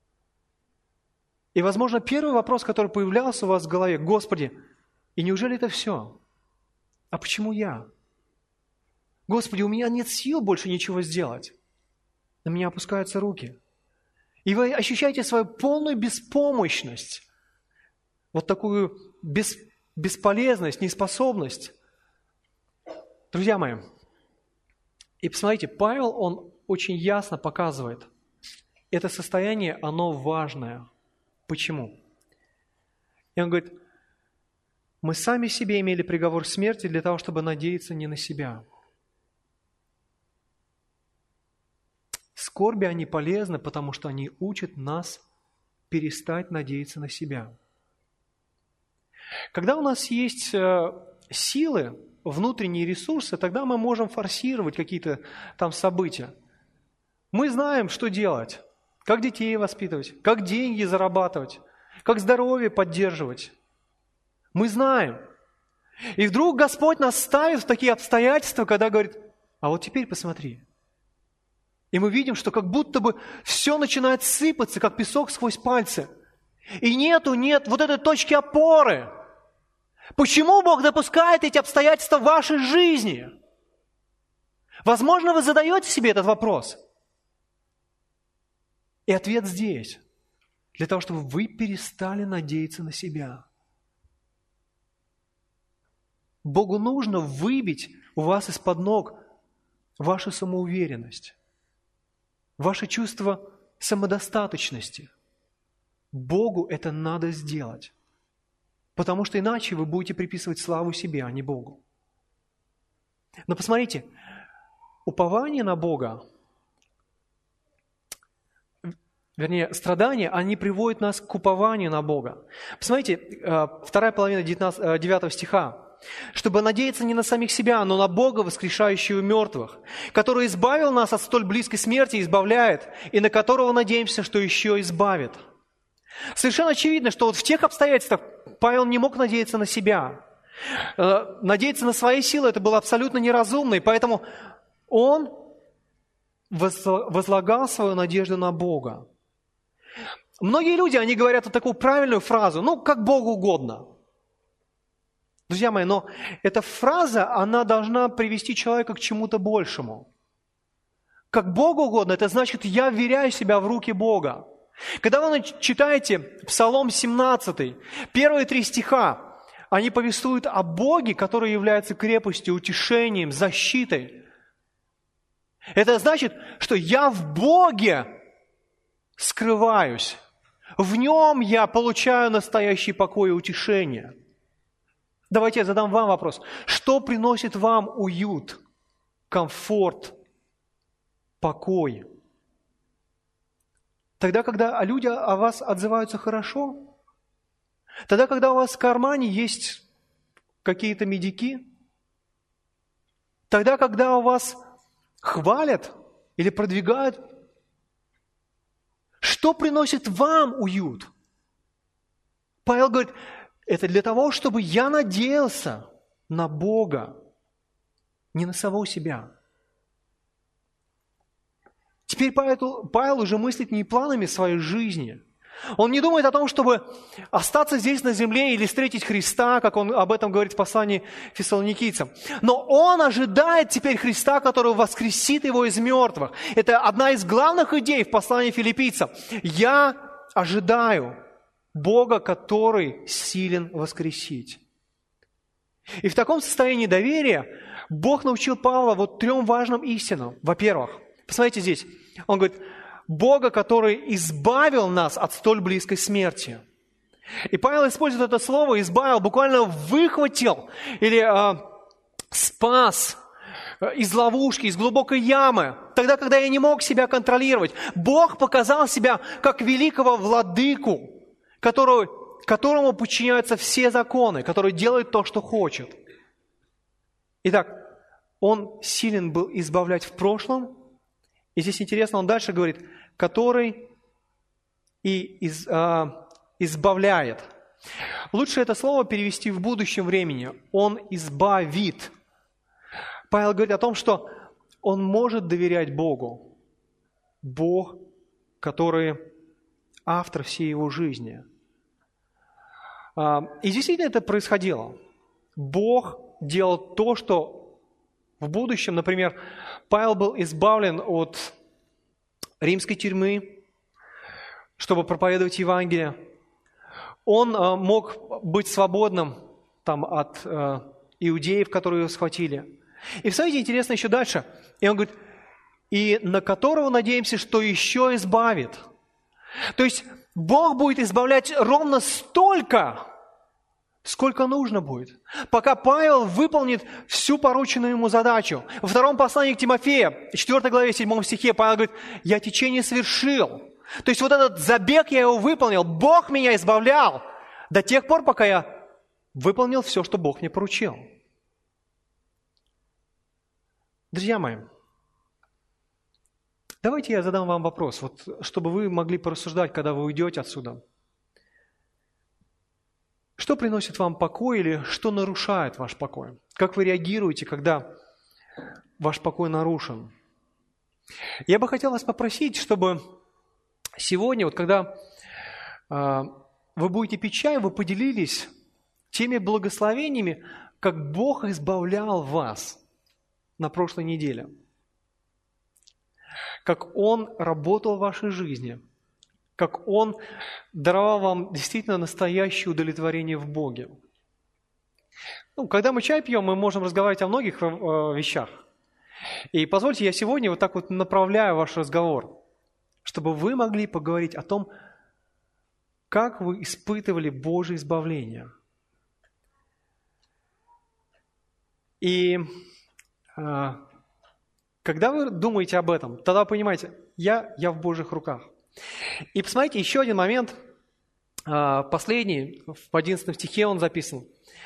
И, возможно, первый вопрос, который появлялся у вас в голове, Господи, и неужели это все? А почему я? Господи, у меня нет сил больше ничего сделать. На меня опускаются руки. И вы ощущаете свою полную беспомощность, вот такую бесполезность, неспособность. Друзья мои, и посмотрите, Павел, он очень ясно показывает, это состояние, оно важное. Почему? И он говорит, мы сами себе имели приговор смерти для того, чтобы надеяться не на себя. Скорби, они полезны, потому что они учат нас перестать надеяться на себя. Когда у нас есть силы, внутренние ресурсы, тогда мы можем форсировать какие-то там события. Мы знаем, что делать, как детей воспитывать, как деньги зарабатывать, как здоровье поддерживать. Мы знаем. И вдруг Господь нас ставит в такие обстоятельства, когда говорит, а вот теперь посмотри. И мы видим, что как будто бы все начинает сыпаться, как песок сквозь пальцы. И нет вот этой точки опоры. Почему Бог допускает эти обстоятельства в вашей жизни? Возможно, вы задаете себе этот вопрос. И ответ здесь. Для того, чтобы вы перестали надеяться на себя. Богу нужно выбить у вас из-под ног вашу самоуверенность, ваше чувство самодостаточности. Богу это надо сделать. Потому что иначе вы будете приписывать славу себе, а не Богу. Но посмотрите, упование на Бога, вернее, страдания, они приводят нас к упованию на Бога. Посмотрите, 2 половина 9 стиха. «Чтобы надеяться не на самих себя, но на Бога, воскрешающего мертвых, который избавил нас от столь близкой смерти и избавляет, и на которого надеемся, что еще избавит». Совершенно очевидно, что вот в тех обстоятельствах Павел не мог надеяться на себя. Надеяться на свои силы – это было абсолютно неразумно, и поэтому он возлагал свою надежду на Бога. Многие люди, они говорят вот такую правильную фразу, как Богу угодно. Друзья мои, но эта фраза, она должна привести человека к чему-то большему. Как Богу угодно, это значит, я вверяю себя в руки Бога. Когда вы читаете Псалом 17, первые 3 стиха, они повествуют о Боге, который является крепостью, утешением, защитой. Это значит, что я в Боге скрываюсь. В Нем я получаю настоящий покой и утешение. Давайте я задам вам вопрос. Что приносит вам уют, комфорт, покой? Тогда, когда люди о вас отзываются хорошо? Тогда, когда у вас в кармане есть какие-то медики? Тогда, когда у вас хвалят или продвигают? Что приносит вам уют? Павел говорит, это для того, чтобы я надеялся на Бога, не на самого себя. Теперь Павел уже мыслит не планами своей жизни. Он не думает о том, чтобы остаться здесь на земле или встретить Христа, как он об этом говорит в послании фессалоникийцам. Но он ожидает теперь Христа, который воскресит его из мертвых. Это одна из главных идей в послании филиппийцам. Я ожидаю Бога, который силен воскресить. И в таком состоянии доверия Бог научил Павла 3 важным истинам. Во-первых, посмотрите здесь, он говорит, Бога, который избавил нас от столь близкой смерти. И Павел использует это слово «избавил», буквально выхватил или спас из ловушки, из глубокой ямы, тогда, когда я не мог себя контролировать. Бог показал себя как великого владыку, которому подчиняются все законы, который делает то, что хочет. Итак, Он силен был избавлять в прошлом, и здесь интересно, он дальше говорит, который и избавляет. Лучше это слово перевести в будущем времени. Он избавит. Павел говорит о том, что он может доверять Богу. Бог, который автор всей его жизни. И действительно это происходило. Бог делал то, что в будущем, например, Павел был избавлен от римской тюрьмы, чтобы проповедовать Евангелие. Он мог быть свободным от иудеев, которые его схватили. И смотрите, интересно еще дальше. И он говорит, и на которого надеемся, что еще избавит. То есть Бог будет избавлять ровно столько, сколько нужно будет, пока Павел выполнит всю порученную ему задачу. Во 2 послании к Тимофею, 4 главе, 7 стихе, Павел говорит, «Я течение совершил». То есть этот забег я его выполнил, Бог меня избавлял до тех пор, пока я выполнил все, что Бог мне поручил. Друзья мои, давайте я задам вам вопрос, чтобы вы могли порассуждать, когда вы уйдете отсюда. Что приносит вам покой или что нарушает ваш покой? Как вы реагируете, когда ваш покой нарушен? Я бы хотел вас попросить, чтобы сегодня, когда вы будете пить чай, вы поделились теми благословениями, как Бог избавлял вас на прошлой неделе. Как Он работал в вашей жизни. Как Он даровал вам действительно настоящее удовлетворение в Боге. Когда мы чай пьем, мы можем разговаривать о многих вещах. И позвольте, я сегодня направляю ваш разговор, чтобы вы могли поговорить о том, как вы испытывали Божие избавление. И когда вы думаете об этом, тогда понимаете, я в Божьих руках. И посмотрите, еще один момент, последний, в 11 стихе он записан.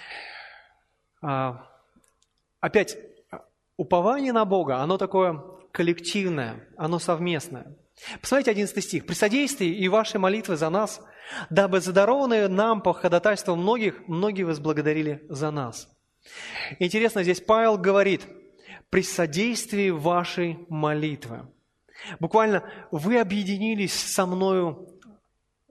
Опять, упование на Бога, оно такое коллективное, оно совместное. Посмотрите 11 стих. «При содействии и вашей молитвы за нас, дабы задарованные нам по ходатайству многие возблагодарили за нас». Интересно, здесь Павел говорит, «при содействии вашей молитвы». Буквально, вы объединились со мною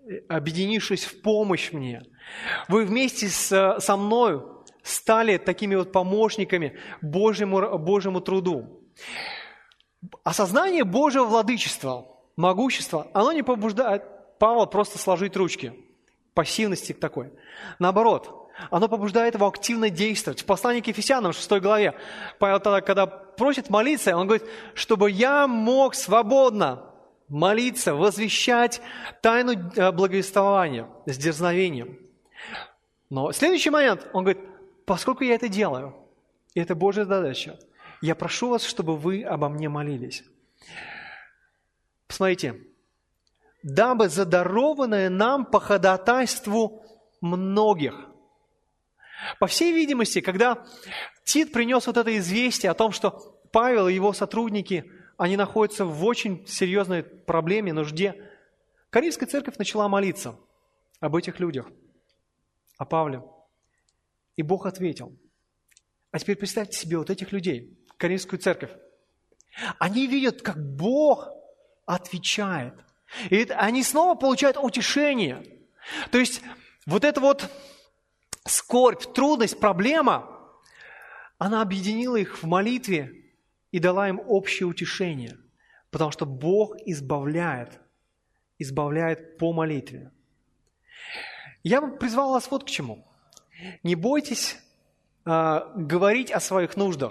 объединившись в помощь мне. Вы вместе со мною стали такими вот помощниками Божьему труду. Осознание Божьего владычества, могущества, оно не побуждает Павла просто сложить ручки, пассивности такой. Наоборот, оно побуждает его активно действовать. В послании к Ефесянам, 6 главе, Павел тогда, когда просит молиться, он говорит, чтобы я мог свободно молиться, возвещать тайну благовествования с дерзновением. Но следующий момент, он говорит, поскольку я это делаю, и это Божья задача, я прошу вас, чтобы вы обо мне молились. Посмотрите. Дабы задарованное нам по ходатайству многих. По всей видимости, когда Тит принес вот это известие о том, что Павел и его сотрудники, они находятся в очень серьезной проблеме, нужде, Коринфская церковь начала молиться об этих людях, о Павле. И Бог ответил. А теперь представьте себе вот этих людей, Коринфскую церковь. Они видят, как Бог отвечает. И они снова получают утешение. То есть вот эта вот скорбь, трудность, проблема, она объединила их в молитве и дала им общее утешение. Потому что Бог избавляет по молитве. Я бы призвал вас вот к чему. Не бойтесь говорить о своих нуждах.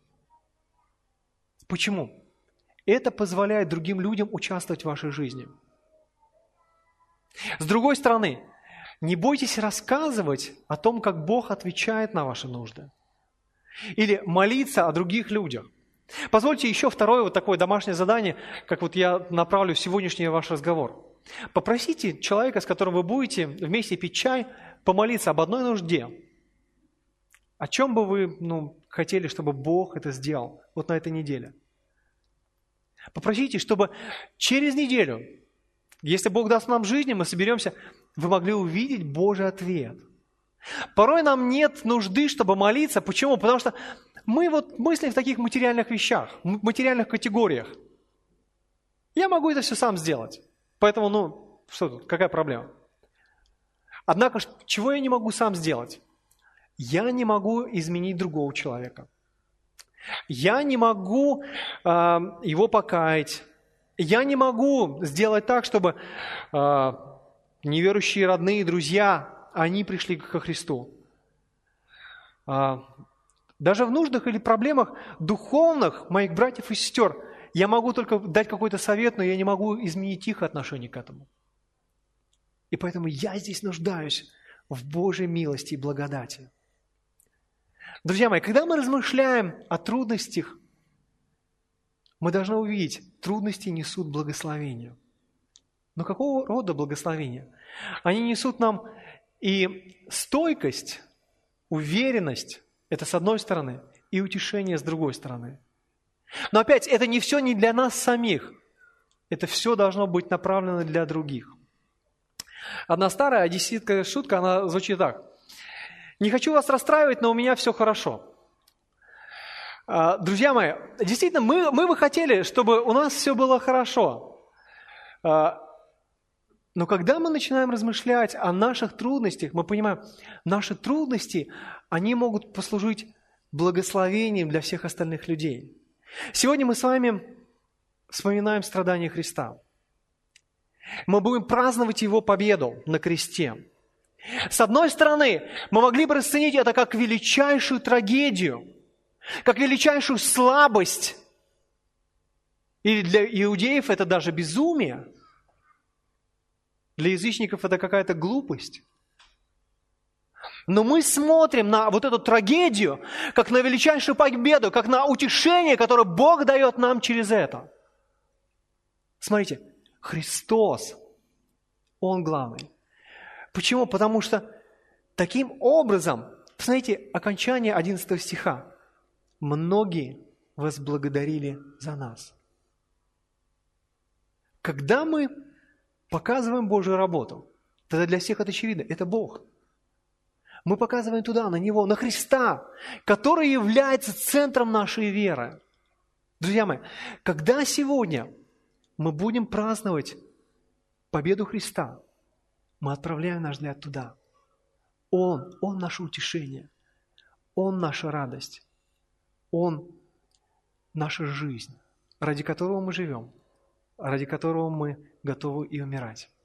Почему? Это позволяет другим людям участвовать в вашей жизни. С другой стороны, не бойтесь рассказывать о том, как Бог отвечает на ваши нужды. Или молиться о других людях. Позвольте еще второе вот такое домашнее задание, как вот я направлю в сегодняшний ваш разговор. Попросите человека, с которым вы будете вместе пить чай, помолиться об одной нужде. О чем бы вы хотели, чтобы Бог это сделал вот на этой неделе? Попросите, чтобы через неделю, если Бог даст нам жизни, мы соберемся, вы могли увидеть Божий ответ. Порой нам нет нужды, чтобы молиться. Почему? Потому что мы вот мыслим в таких материальных вещах, в материальных категориях. Я могу это все сам сделать. Поэтому, что тут, какая проблема? Однако, чего я не могу сам сделать? Я не могу изменить другого человека. Я не могу его покаять. Я не могу сделать так, чтобы неверующие родные, друзья, они пришли ко Христу. Даже в нуждах или проблемах духовных моих братьев и сестер я могу только дать какой-то совет, но я не могу изменить их отношение к этому. И поэтому я здесь нуждаюсь в Божьей милости и благодати. Друзья мои, когда мы размышляем о трудностях, мы должны увидеть, трудности несут благословение. Но какого рода благословение? Они несут нам и стойкость, уверенность, это с одной стороны, и утешение с другой стороны. Но опять, это не все не для нас самих. Это все должно быть направлено для других. Одна старая одесситская шутка, она звучит так. Не хочу вас расстраивать, но у меня все хорошо. Друзья мои, действительно, мы бы хотели, чтобы у нас все было хорошо. Но когда мы начинаем размышлять о наших трудностях, мы понимаем, наши трудности, они могут послужить благословением для всех остальных людей. Сегодня мы с вами вспоминаем страдания Христа. Мы будем праздновать Его победу на кресте. С одной стороны, мы могли бы расценить это как величайшую трагедию, как величайшую слабость. Или для иудеев это даже безумие. Для язычников это какая-то глупость. Но мы смотрим на вот эту трагедию, как на величайшую победу, как на утешение, которое Бог дает нам через это. Смотрите, Христос, Он главный. Почему? Потому что таким образом, посмотрите, окончание 11 стиха. Многие возблагодарили за нас. Когда мы показываем Божью работу, тогда для всех это очевидно, это Бог. Мы показываем туда, на Него, на Христа, который является центром нашей веры. Друзья мои, когда сегодня мы будем праздновать победу Христа, мы отправляем наш взгляд туда. Он наше утешение, Он наша радость, Он наша жизнь, ради которого мы живем, ради которого мы готовы и умирать.